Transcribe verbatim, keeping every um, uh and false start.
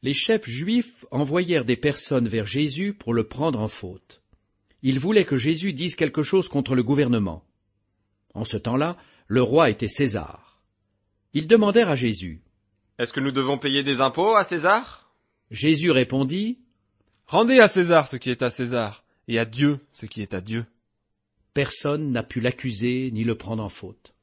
Les chefs juifs envoyèrent des personnes vers Jésus pour le prendre en faute. Ils voulaient que Jésus dise quelque chose contre le gouvernement. En ce temps-là, le roi était César. Ils demandèrent à Jésus. « Est-ce que nous devons payer des impôts à César ?» Jésus répondit. « Rendez à César ce qui est à César, et à Dieu ce qui est à Dieu. » Personne n'a pu l'accuser ni le prendre en faute.